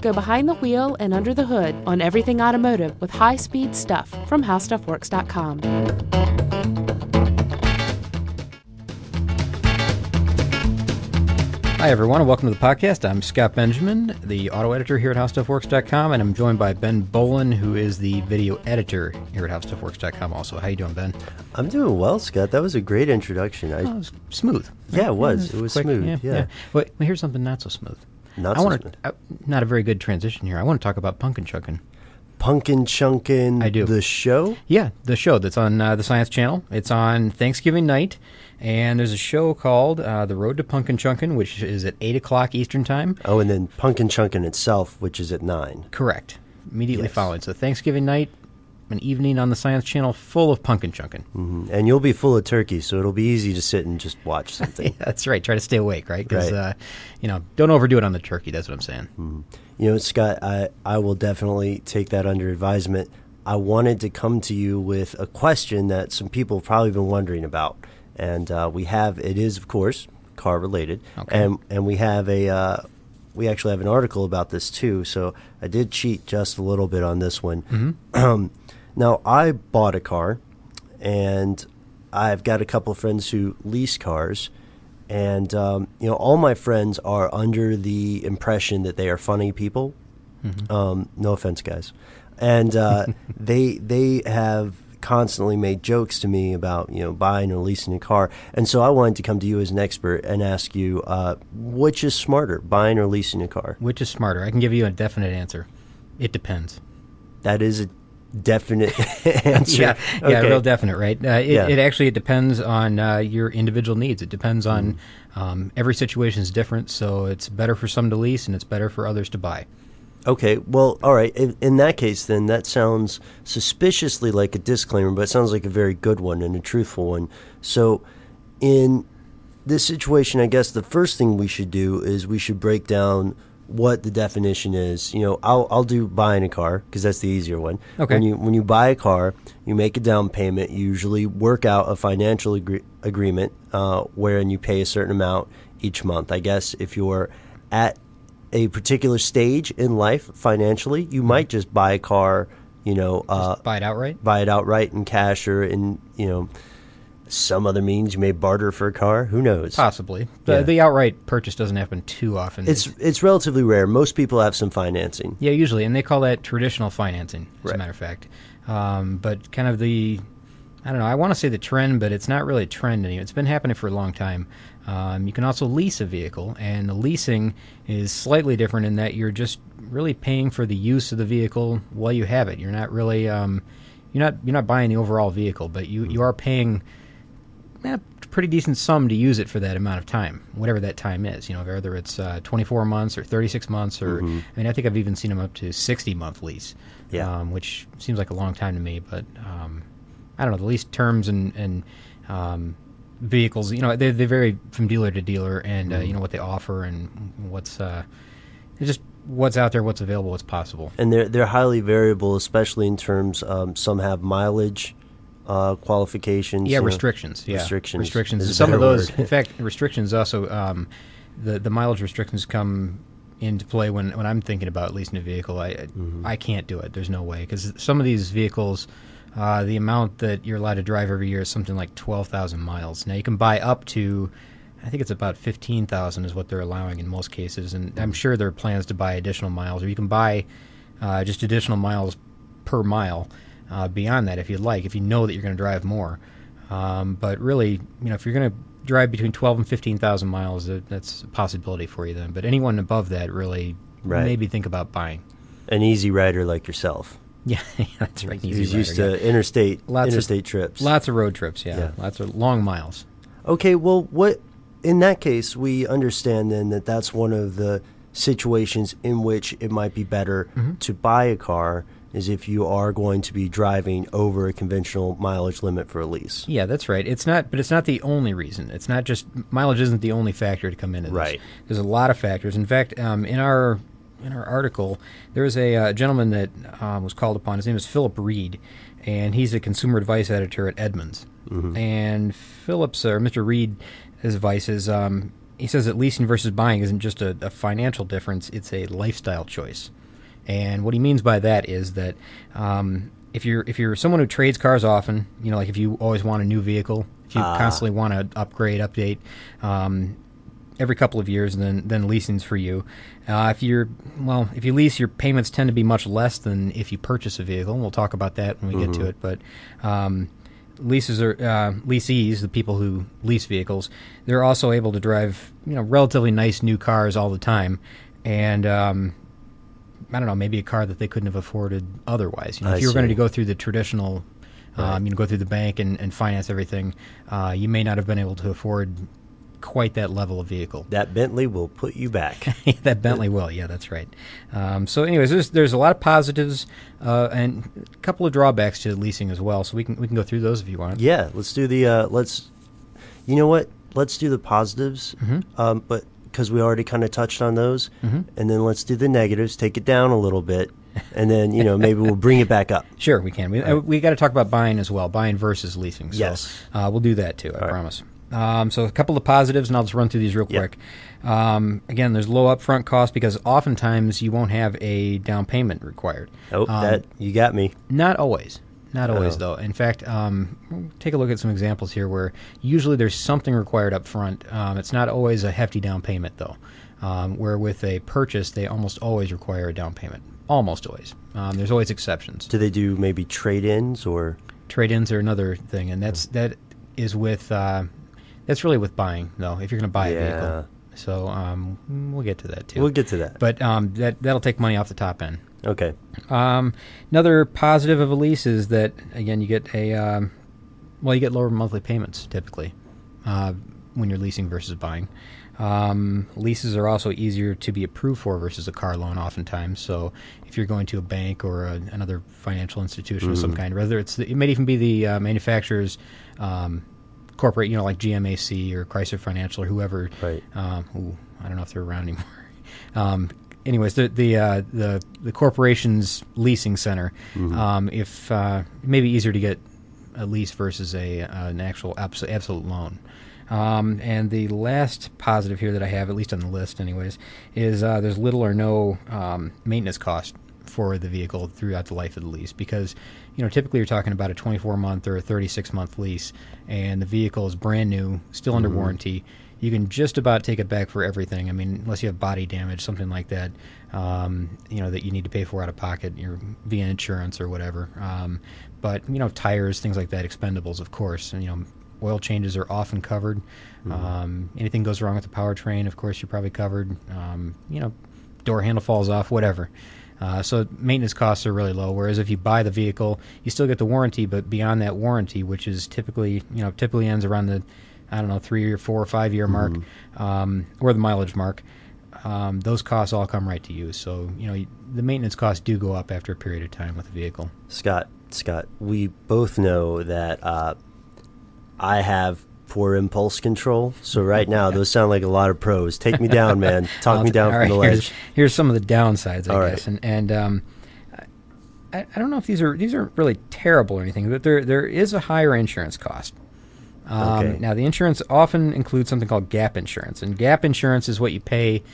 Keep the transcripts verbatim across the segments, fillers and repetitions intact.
Go behind the wheel and under the hood on everything automotive with high-speed stuff from how stuff works dot com. Hi, everyone, and welcome to the podcast. I'm Scott Benjamin, the auto editor here at how stuff works dot com, and I'm joined by Ben Bolin, who is the video editor here at how stuff works dot com also. How you doing, Ben? I'm doing well, Scott. That was a great introduction. I, oh, it was smooth. Yeah, it was. Yeah, it was quick, smooth, yeah. yeah. yeah. Well, here's something not so smooth. Not I so wanna, smooth. I, not a very good transition here. I want to talk about Punkin' Chunkin'. Punkin' Chunkin', I do. the show? Yeah, the show that's on uh, the Science Channel. It's on Thanksgiving night, and there's a show called uh, The Road to Punkin' Chunkin', which is at eight o'clock Eastern Time. Oh, and then Punkin' Chunkin' itself, which is at nine. Correct. Immediately Yes. following. So Thanksgiving night, an evening on the Science Channel full of Punkin' Chunkin'. Mm-hmm. And you'll be full of turkey, so it'll be easy to sit and just watch something. Yeah, that's right. Try to stay awake, right? Because, Right. uh, you know, don't overdo it on the turkey. That's what I'm saying. Mm-hmm. You know, Scott, I, I will definitely take that under advisement. I wanted to come to you with a question that some people have probably been wondering about. And uh, we have, it is, of course, car related. Okay. And, and we have a, uh, we actually have an article about this too. So I did cheat just a little bit on this one. Mm-hmm. Um, now, I bought a car, and I've got a couple of friends who lease cars. And, um, you know, all my friends are under the impression that they are funny people. Mm-hmm. Um, no offense, guys. And uh, they they have constantly made jokes to me about, you know, buying or leasing a car. And so I wanted to come to you as an expert and ask you, uh, which is smarter, buying or leasing a car? Which is smarter? I can give you a definite answer. It depends. That is a definite answer. Yeah, yeah, Okay. real definite, right? Uh, it, Yeah. it actually it depends on uh, your individual needs. It depends on um, every situation is different, so it's better for some to lease and it's better for others to buy. Okay, well, all right. In, in that case, then, that sounds suspiciously like a disclaimer, but it sounds like a very good one and a truthful one. So, in this situation, I guess the first thing we should do is we should break down what the definition is. You know, I'll I'll do buying a car because that's the easier one. Okay. When you when you buy a car, you make a down payment. You usually work out a financial agree- agreement uh, wherein you pay a certain amount each month. I guess if you're at a particular stage in life financially, you might just buy a car, you know, uh, Buy it outright? buy it outright in cash or in, you know, some other means. You may barter for a car. Who knows? Possibly. The, Yeah. the outright purchase doesn't happen too often. It's it's relatively rare. Most people have some financing. Yeah, usually, and they call that traditional financing, as Right. a matter of fact. Um, but kind of the, I don't know, I want to say the trend, but it's not really a trend anymore. It's been happening for a long time. Um, you can also lease a vehicle, and the leasing is slightly different in that you're just really paying for the use of the vehicle while you have it. You're not really, um, you're not you're not buying the overall vehicle, but you, you are paying a pretty decent sum to use it for that amount of time, whatever that time is. You know, whether it's uh, twenty-four months or thirty-six months, or Mhm. I mean, I think I've even seen them up to sixty month lease. Yeah. Um, which seems like a long time to me, but um, I don't know. The lease terms and and um, vehicles, you know, they they vary from dealer to dealer, and uh, you know what they offer and what's uh, it's just what's out there, what's available, what's possible. And they're they're highly variable, especially in terms. Um, some have mileage uh, qualifications. Yeah, you know. restrictions. Yeah, Restrictions Restrictions. is a Some of better those, word. in fact, restrictions also. Um, the the mileage restrictions come into play when, when I'm thinking about leasing a vehicle. I Mm-hmm. I can't do it. There's no way, because some of these vehicles, uh, the amount that you're allowed to drive every year is something like twelve thousand miles. Now you can buy up to, I think it's about fifteen thousand is what they're allowing in most cases, and I'm sure there are plans to buy additional miles, or you can buy uh, just additional miles per mile uh, beyond that if you'd like, if you know that you're going to drive more. Um, but really, you know, if you're going to drive between twelve and fifteen thousand miles, that, that's a possibility for you then. But anyone above that, really, Right. maybe think about buying. An easy rider like yourself. Yeah, that's right. Who's Easy used rider, to interstate Lots of- interstate trips. yeah. Lots of road trips, yeah. Yeah. Lots of long miles. Okay, well, what in that case we understand then that that's one of the situations in which it might be better Mm-hmm. to buy a car is if you are going to be driving over a conventional mileage limit for a lease. Yeah, that's right. It's not, but it's not the only reason. It's not just mileage isn't the only factor to come into this. Right. There's a lot of factors. In fact, um, in our in our article, there was a uh, gentleman that um, was called upon. His name is Philip Reed, and he's a consumer advice editor at Edmunds. Mm-hmm. And Philip's or Mister Reed's advice is um, he says that leasing versus buying isn't just a, a financial difference; it's a lifestyle choice. And what he means by that is that um, if you're if you're someone who trades cars often, you know, like if you always want a new vehicle, if you Ah. constantly want to upgrade, update. Um, every couple of years, then then leasing's for you. Uh, if you're well, if you lease, your payments tend to be much less than if you purchase a vehicle. And we'll talk about that when we Mm-hmm. get to it. But um, leases are uh, leasees, the people who lease vehicles, they're also able to drive you know relatively nice new cars all the time, and um, I don't know, maybe a car that they couldn't have afforded otherwise. You know, I if you were going see. to go through the traditional, Right. um, you know, go through the bank and, and finance everything, uh, you may not have been able to afford quite that level of vehicle. That Bentley will put you back. That Bentley will, yeah, that's right. Um, so, anyways, there's there's a lot of positives uh, and a couple of drawbacks to leasing as well. So we can we can go through those if you want. Yeah, let's do the. Uh, let's. You know what? Let's do the positives, Mm-hmm. um, but because we already kind of touched on those, Mm-hmm. and then let's do the negatives. Take it down a little bit, and then you know maybe we'll bring it back up. Sure, we can. We uh, we got to talk about buying as well, buying versus leasing. So, Yes. uh, we'll do that too. I right. promise. Um, so a couple of positives, and I'll just run through these real Yep. quick. Um, again, there's low upfront cost because oftentimes you won't have a down payment required. Oh, Um, that you got me. Not always. Not always, Oh. though. In fact, um, we'll take a look at some examples here where usually there's something required up front. Um, it's not always a hefty down payment, though, um, where with a purchase, they almost always require a down payment. Almost always. Um, there's always exceptions. Do they do maybe trade-ins or? Trade-ins are another thing, and that's that is with uh, that's really with buying, though, if you're going to buy a Yeah. vehicle. So um, we'll get to that, too. We'll get to that. But um, that, that'll take money off the top end. Okay. Um, another positive of a lease is that, again, you get a, um, well, you get lower monthly payments typically uh, when you're leasing versus buying. Um, leases are also easier to be approved for versus a car loan oftentimes. So if you're going to a bank or a, another financial institution of some kind, whether it's, the, it may even be the uh, manufacturer's um, corporate, you know, like G M A C or Chrysler Financial or whoever. Right. Um, ooh, I don't know if they're around anymore. um, anyways, the the uh, the the corporation's leasing center, um, if uh, it may be easier to get a lease versus a uh, an actual abs- absolute loan. Um, and the last positive here that I have, at least on the list, anyways, is uh, there's little or no um, maintenance cost for the vehicle throughout the life of the lease because, you know, typically you're talking about a twenty-four month or a thirty-six month lease, and the vehicle is brand new, still under warranty. You can just about take it back for everything. I mean, unless you have body damage, something like that, um, you know, that you need to pay for out of pocket, your via insurance or whatever. Um, but you know, tires, things like that, expendables, of course. And you know, oil changes are often covered. Um, anything goes wrong with the powertrain, of course, you're probably covered. Um, you know, door handle falls off, whatever. Uh, so maintenance costs are really low. Whereas if you buy the vehicle, you still get the warranty, but beyond that warranty, which is typically, you know, typically ends around the, I don't know, three or four or five year mark, um, or the mileage mark. Um, those costs all come right to you. So you know, the maintenance costs do go up after a period of time with the vehicle. Scott, Scott, we both know that uh, I have poor impulse control. So right now, those sound like a lot of pros. Take me down, man. Talk I'll me t- down all from the right, ledge. Here's, here's some of the downsides, I All guess, right. and and um, I, I don't know if these are these aren't really terrible or anything, but there there is a higher insurance cost. Um, Okay. Now, the insurance often includes something called gap insurance, and gap insurance is what you pay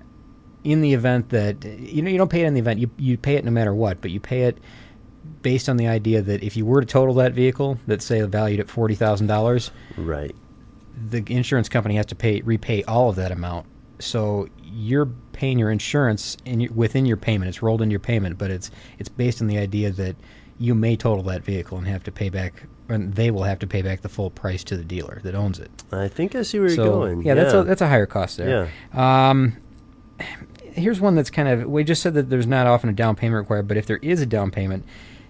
in the event that you know you don't pay it in the event you you pay it no matter what, but you pay it based on the idea that if you were to total that vehicle, that's say valued at forty thousand dollars, Right. the insurance company has to pay repay all of that amount. So you're paying your insurance in your, within your payment. It's rolled into your payment, but it's it's based on the idea that you may total that vehicle and have to pay back, and they will have to pay back the full price to the dealer that owns it. I think I see where so you're going. yeah, that's a that's a higher cost there. Um, here's one that's kind of, we just said that there's not often a down payment required, but if there is a down payment,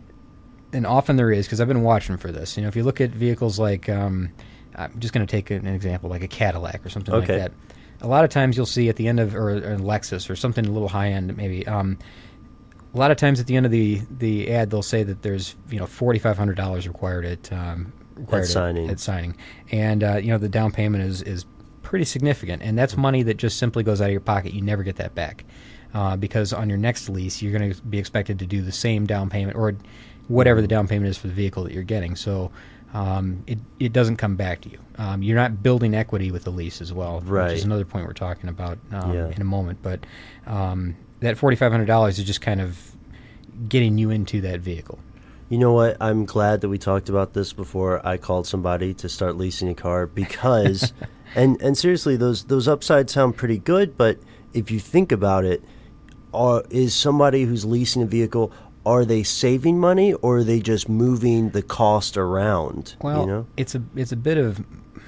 and often there is, because I've been watching for this. You know, if you look at vehicles like, um, I'm just going to take an example, like a Cadillac or something Okay. like that. A lot of times you'll see at the end of, or, or a Lexus or something a little high end maybe. Um, a lot of times at the end of the, the ad, they'll say that there's you know forty-five hundred dollars required at um, required At signing. At signing, and uh, you know the down payment is is pretty significant, and that's money that just simply goes out of your pocket. You never get that back uh, because on your next lease, you're going to be expected to do the same down payment or whatever the down payment is for the vehicle that you're getting. So um, it it doesn't come back to you. Um, you're not building equity with the lease as well, Right. which is another point we're talking about um, Yeah. in a moment. But um, that forty-five hundred dollars is just kind of getting you into that vehicle. You know what? I'm glad that we talked about this before I called somebody to start leasing a car because, and and seriously, those those upsides sound pretty good. But if you think about it, are is somebody who's leasing a vehicle, are they saving money or are they just moving the cost around? Well, you know, it's a it's a bit of,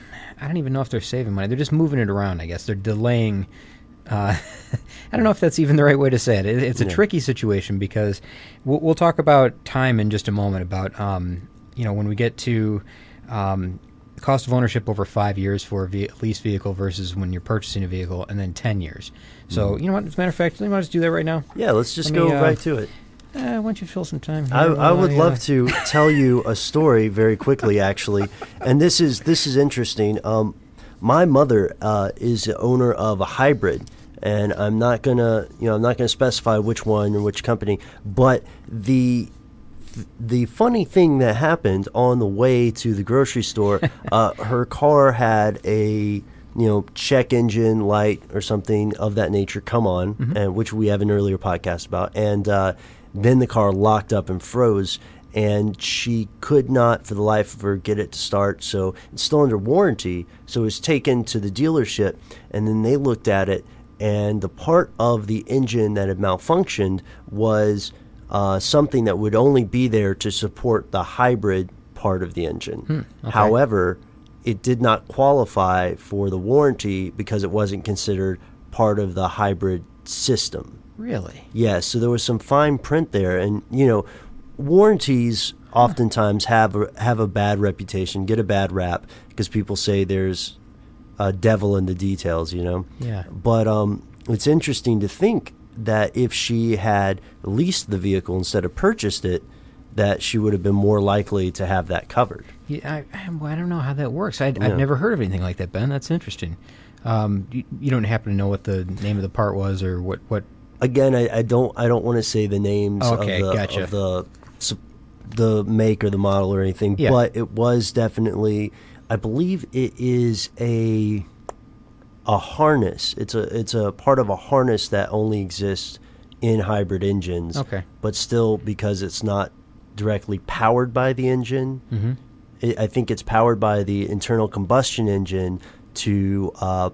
I don't even know if they're saving money. They're just moving it around. I guess they're delaying. Uh, I don't know if that's even the right way to say it. it it's a Yeah. tricky situation because we'll, we'll talk about time in just a moment. About um, you know when we get to um, cost of ownership over five years for a ve- lease vehicle versus when you're purchasing a vehicle, and then ten years. So you know what? As a matter of fact, let me just do that right now. yeah. Let's just Let go me, uh, right to it. Uh, why don't you fill some time? Here I, I while would uh, love to tell you a story very quickly, actually, and this is this is interesting. Um, my mother uh, is the owner of a hybrid, and I'm not gonna, you know, I'm not gonna specify which one or which company, but the the funny thing that happened on the way to the grocery store, uh, her car had a you know check engine light or something of that nature come on, Mm-hmm. and which we have an earlier podcast about, and uh, then the car locked up and froze, and she could not for the life of her get it to start. So it's still under warranty. So it was taken to the dealership, and then they looked at it, and the part of the engine that had malfunctioned was uh, something that would only be there to support the hybrid part of the engine. okay. However, it did not qualify for the warranty because it wasn't considered part of the hybrid system. Really? Yeah, so there was some fine print there, and you know, warranties oftentimes have a, have a bad reputation, get a bad rap because people say there's a devil in the details, you know. Yeah. But um, it's interesting to think that if she had leased the vehicle instead of purchased it, that she would have been more likely to have that covered. Yeah, I, I, well, I don't know how that works. I, Yeah. I've never heard of anything like that, Ben. That's interesting. Um, you, you don't happen to know what the name of the part was, or what? What? Again, I, I don't I don't want to say the names Okay, of the gotcha. of the s- the make or the model or anything, Yeah. but it was definitely, I believe it is a a harness. It's a it's a part of a harness that only exists in hybrid engines. Okay. But still, because it's not directly powered by the engine, Mm-hmm. it, I think it's powered by the internal combustion engine to. Uh,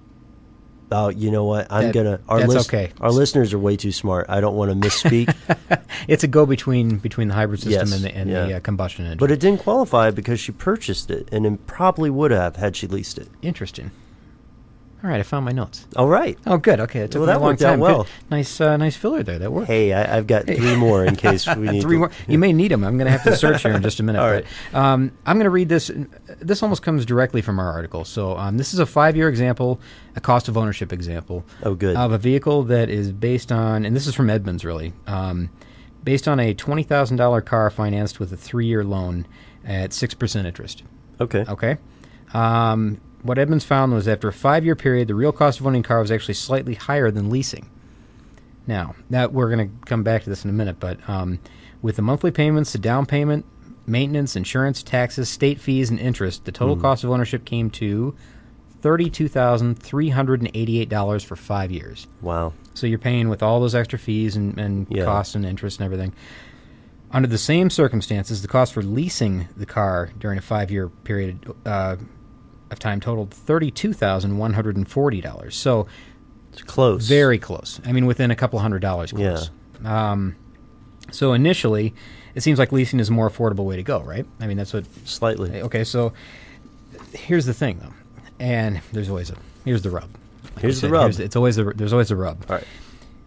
uh, you know what? I'm That- gonna. Our that's lis- okay. Our listeners are way too smart. I don't want to misspeak. It's a go between between the hybrid system Yes, and the, and yeah. the uh, combustion engine. But it didn't qualify because she purchased it, and it probably would have had she leased it. Interesting. All right, I found my notes. All right. Oh, good. Okay, it took Well, me that a long worked out time. well. Good. Nice, uh, nice filler there. That worked. Hey, I, I've got three more in case we need Three to- more. You may need them. I'm going to have to search here in just a minute. All right. But, um, I'm going to read this. This almost comes directly from our article. So um, this is a five-year example, a cost of ownership example. Oh, good. Of a vehicle that is based on, and this is from Edmunds, really, um, based on a twenty thousand dollars car financed with a three-year loan at six percent interest. Okay. Okay. Um, what Edmunds found was after a five-year period, the real cost of owning a car was actually slightly higher than leasing. Now, that we're going to come back to this in a minute, but um, with the monthly payments, the down payment, maintenance, insurance, taxes, state fees, and interest, the total cost of ownership came to thirty-two thousand three hundred eighty-eight dollars for five years. Wow. So you're paying with all those extra fees and, and Yeah. costs and interest and everything. Under the same circumstances, the cost for leasing the car during a five-year period uh, of time totaled thirty-two thousand one hundred forty dollars. So It's close. very close. I mean, within a couple hundred dollars close. Um, so initially, it seems like leasing is a more affordable way to go, right? I mean, that's what... Slightly. Okay, so here's the thing, though. And there's always a... Here's the rub. Like Here's I the said, rub. here's- it's always the, there's always a rub. All right.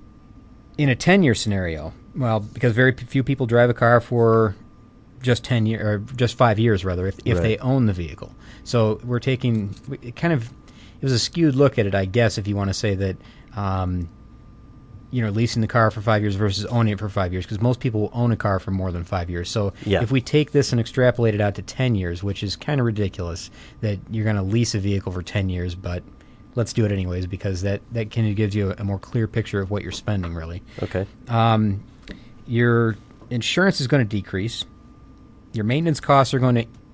In a ten-year scenario, well, because very p- few people drive a car for just ten years, or just five years, rather, if, if Right. they own the vehicle. So we're taking it kind of it was a skewed look at it, I guess, if you want to say that, um, you know, leasing the car for five years versus owning it for five years, because most people will own a car for more than five years. So Yeah. if we take this and extrapolate it out to ten years, which is kind of ridiculous that you're going to lease a vehicle for ten years, but let's do it anyways because that, that kind of gives you a, a more clear picture of what you're spending, really. Okay. Um, your insurance is going to decrease. Your maintenance costs are going to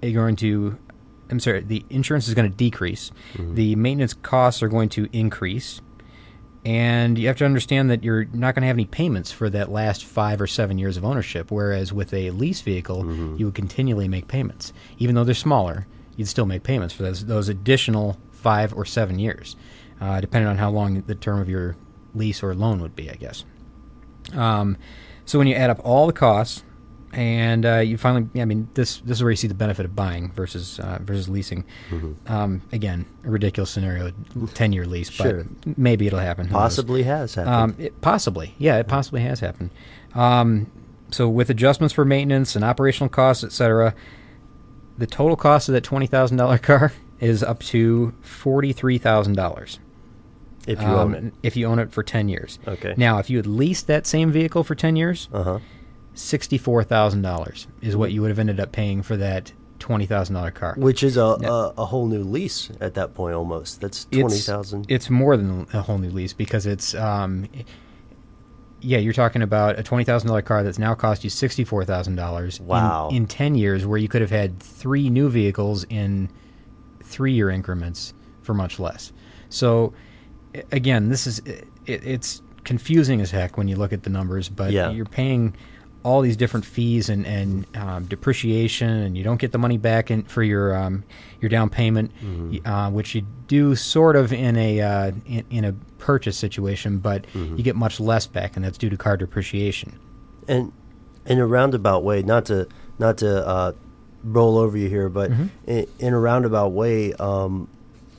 going to, I'm sorry, the insurance is going to decrease. Mm-hmm. The maintenance costs are going to increase. And you have to understand that you're not going to have any payments for that last five or seven years of ownership, whereas with a lease vehicle, Mm-hmm. you would continually make payments. Even though they're smaller, you'd still make payments for those, those additional five or seven years, uh, depending on how long the term of your lease or loan would be, I guess. Um, so when you add up all the costs, and uh, you finally, I mean, this this is where you see the benefit of buying versus uh, versus leasing. Mm-hmm. Um, again, a ridiculous scenario, ten-year lease, Sure. but maybe it'll happen. Who knows? Possibly has happened. Um, it, possibly, yeah, it possibly has happened. Um, so with adjustments for maintenance and operational costs, et cetera, the total cost of that twenty thousand dollars car is up to forty-three thousand dollars. if you um, own it. If you own it for ten years. Okay. Now, if you had leased that same vehicle for ten years, Uh-huh. sixty-four thousand dollars is what you would have ended up paying for that twenty thousand dollars car. Which is a, Yeah. a, a whole new lease at that point almost. That's It's- twenty thousand. It's more than a whole new lease because it's, um, yeah, you're talking about a twenty thousand dollars car that's now cost you sixty-four thousand dollars Wow. in, in ten years, where you could have had three new vehicles in three-year increments for much less. So, a- again, this is it, it's confusing as heck when you look at the numbers, but Yeah. you're paying all these different fees and, and um, depreciation, and you don't get the money back in, for your um, your down payment, Mm-hmm. uh, which you do sort of in a uh, in, in a purchase situation, but Mm-hmm. you get much less back, and that's due to car depreciation. And in a roundabout way, not to not to uh, roll over you here, but Mm-hmm. in, in a roundabout way, um,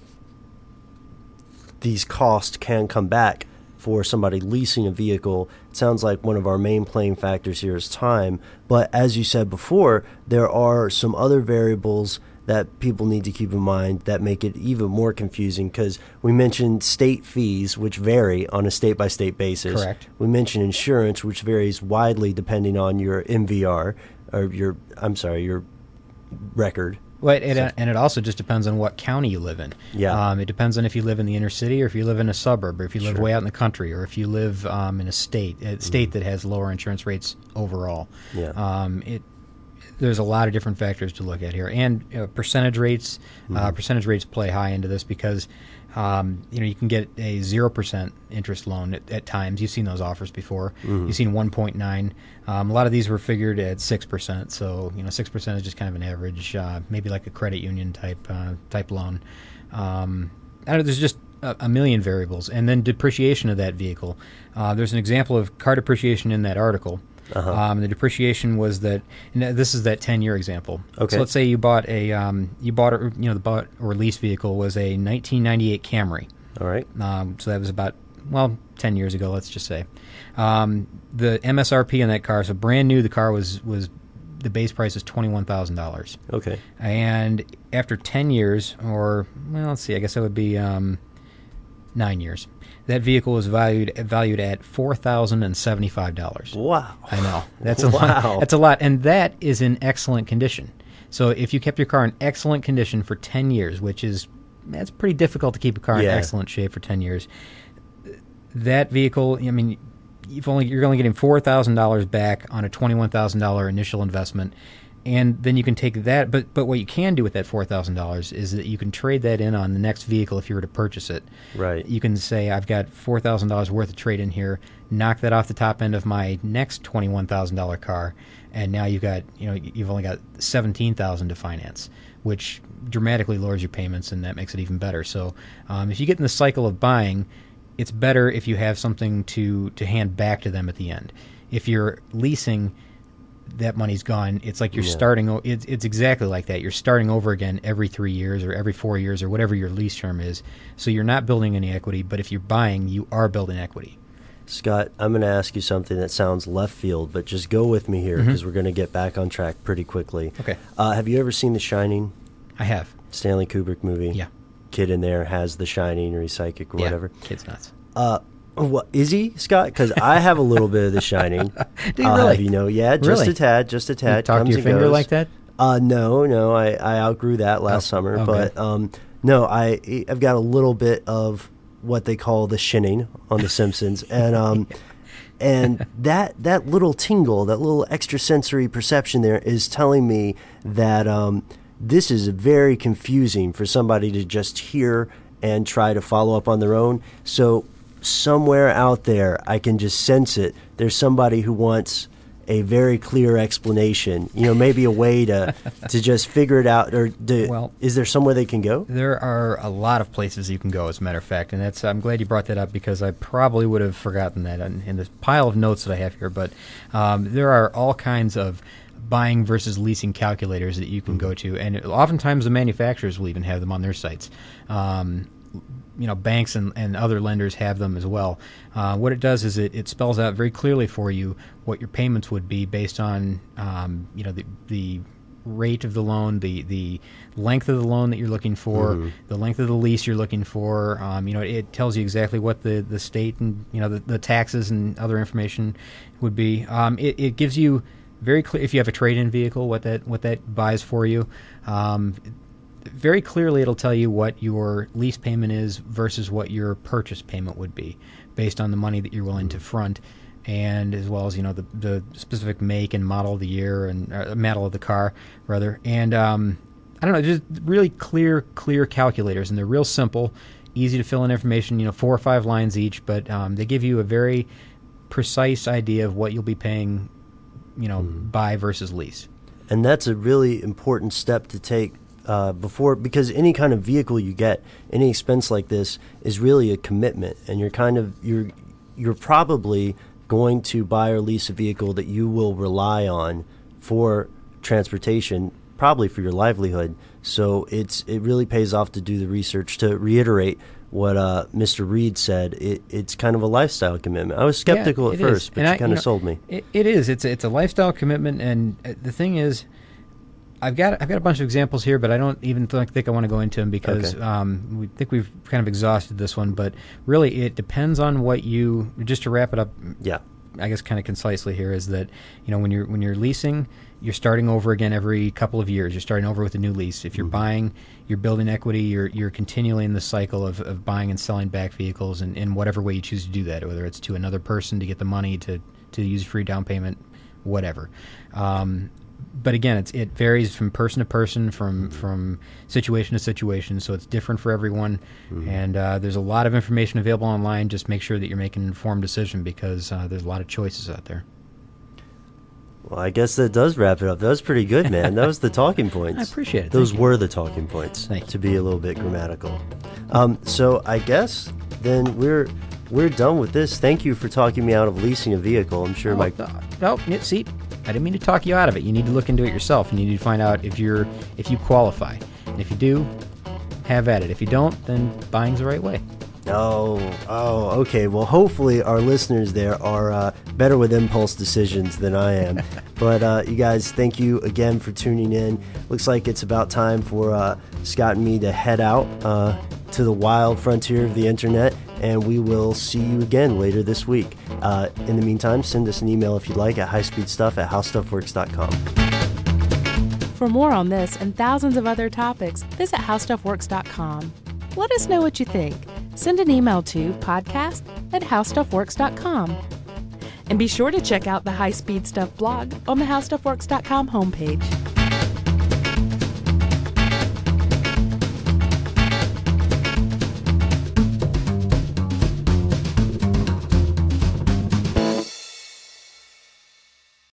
these costs can come back for somebody leasing a vehicle. It sounds like one of our main playing factors here is time. But as you said before, there are some other variables that people need to keep in mind that make it even more confusing, because we mentioned state fees, which vary on a state-by-state basis. Correct. We mentioned insurance, which varies widely depending on your M V R, or your, I'm sorry, your record. Well, it, it, and it also just depends on what county you live in. Yeah. Um, it depends on if you live in the inner city or if you live in a suburb or if you live Sure. way out in the country or if you live um, in a state a state that has lower insurance rates overall. Yeah. Um, it there's a lot of different factors to look at here, and uh, percentage rates. Uh, percentage rates play high into this because um, you know you can get a zero percent interest loan at, at times. You've seen those offers before. You've seen one point nine. Um, a lot of these were figured at six percent. So you know six percent is just kind of an average, uh, maybe like a credit union type uh, type loan. Um, I don't know, there's just a, a million variables, and then depreciation of that vehicle. Uh, there's an example of car depreciation in that article. Uh-huh. Um, the depreciation was that, and this is that ten-year example. Okay. So let's say you bought a, um, you bought, a, you know, the bought or lease vehicle was a nineteen ninety-eight Camry. All right. Um, so that was about, well, ten years ago, let's just say. Um, the M S R P on that car, so brand new, the car was, was the base price is twenty-one thousand dollars. Okay. And after ten years, or, well, let's see, I guess that would be um, nine years, that vehicle was valued valued at four thousand seventy-five dollars. Wow. I know. That's a Wow. lot. That's a lot. And that is in excellent condition. So if you kept your car in excellent condition for ten years, which is, that's pretty difficult to keep a car Yeah. in excellent shape for ten years, that vehicle, I mean, you've only, you're only getting four thousand dollars back on a twenty-one thousand dollars initial investment. And then you can take that, but but what you can do with that four thousand dollars is that you can trade that in on the next vehicle if you were to purchase it. Right. You can say, I've got four thousand dollars worth of trade in here, knock that off the top end of my next twenty-one thousand dollars car, and now you've got, you know, you've only got seventeen thousand dollars to finance, which dramatically lowers your payments, and that makes it even better. So um, if you get in the cycle of buying, it's better if you have something to, to hand back to them at the end. If you're leasing, that money's gone. It's like you're Yeah. starting. o- It's it's exactly like that. You're starting over again every three years or every four years or whatever your lease term is. So you're not building any equity. But if you're buying, you are building equity. Scott, I'm going to ask you something that sounds left field, but just go with me here because we're going to get back on track pretty quickly. Mm-hmm. Okay. Uh, have you ever seen The Shining? I have. Stanley Kubrick movie? Yeah. Kid in there has The Shining or he's psychic or Yeah. whatever. Kid's nuts. Uh, what is he, Scott? Because I have a little bit of The Shining. Do you I'll really? have you know, yeah, just Really? a tad, just a tad. You talk comes to your and finger goes. like that? Uh, no, no, I, I outgrew that last Oh, summer, okay. but um, no, I I've got a little bit of what they call the shinning on The Simpsons, and um, and that that little tingle, that little extrasensory perception there is telling me that um, this is very confusing for somebody to just hear and try to follow up on their own. So somewhere out there, I can just sense it. There's somebody who wants a very clear explanation, you know, maybe a way to to just figure it out. Or to, Well, is there somewhere they can go? There are a lot of places you can go, as a matter of fact, and that's. I'm glad you brought that up because I probably would have forgotten that in, in this pile of notes that I have here. But um, there are all kinds of buying versus leasing calculators that you can go to, and oftentimes the manufacturers will even have them on their sites. Um, you know, banks and, and other lenders have them as well. Uh, what it does is it, it spells out very clearly for you what your payments would be based on, um, you know, the, the rate of the loan, the, the length of the loan that you're looking for, mm-hmm. the length of the lease you're looking for. Um, you know, it tells you exactly what the, the state and, you know, the, the taxes and other information would be. Um, it, it gives you very clear, if you have a trade-in vehicle, what that, what that buys for you. Um, Very clearly, it'll tell you what your lease payment is versus what your purchase payment would be, based on the money that you're willing to front, and as well as you know the the specific make and model of the year and uh, model of the car rather. And um, I don't know, just really clear, clear calculators, and they're real simple, easy to fill in information. You know, four or five lines each, but um, they give you a very precise idea of what you'll be paying, you know, mm. buy versus lease. And that's a really important step to take. Uh, before, because any kind of vehicle you get, any expense like this is really a commitment, and you're kind of you're you're probably going to buy or lease a vehicle that you will rely on for transportation, probably for your livelihood. So it's it really pays off to do the research. To reiterate what uh, Mister Reed said, it, it's kind of a lifestyle commitment. I was skeptical yeah, at first, is. but and you I, kind you of know, sold me. It, it is. It's a, it's a lifestyle commitment, and the thing is, I've got I've got a bunch of examples here, but I don't even th- think I want to go into them because okay. um, we think we've kind of exhausted this one. But really, it depends on what you. Just to wrap it up, yeah, I guess kind of concisely here is that you know when you're when you're leasing, you're starting over again every couple of years. You're starting over with a new lease. If you're mm-hmm. buying, you're building equity. You're you're continuing the cycle of, of buying and selling back vehicles in, in whatever way you choose to do that, whether it's to another person to get the money to to use free down payment, whatever. Um, But again, it's, it varies from person to person, from from situation to situation, so it's different for everyone. Mm-hmm. And uh, there's a lot of information available online. Just make sure that you're making an informed decision because uh, there's a lot of choices out there. Well, I guess that does wrap it up. That was pretty good, man. That was the talking points. I appreciate it. Those Thank were you. the talking points, Thank to you. be a little bit grammatical. Um, so I guess then we're we're done with this. Thank you for talking me out of leasing a vehicle. I'm sure oh, my... No, no, see, I didn't mean to talk you out of it. You need to look into it yourself. You need to find out if you're if you qualify. And if you do, have at it. If you don't, then buying's the right way. Oh, oh, okay. Well, hopefully our listeners there are uh, better with impulse decisions than I am. But uh, you guys, thank you again for tuning in. Looks like it's about time for uh, Scott and me to head out uh, to the wild frontier of the internet, and we will see you again later this week. Uh, in the meantime, send us an email if you'd like at highspeedstuff at howstuffworks dot com. For more on this and thousands of other topics, visit how stuff works dot com. Let us know what you think. Send an email to podcast at how stuff works dot com. And be sure to check out the High Speed Stuff blog on the how stuff works dot com homepage.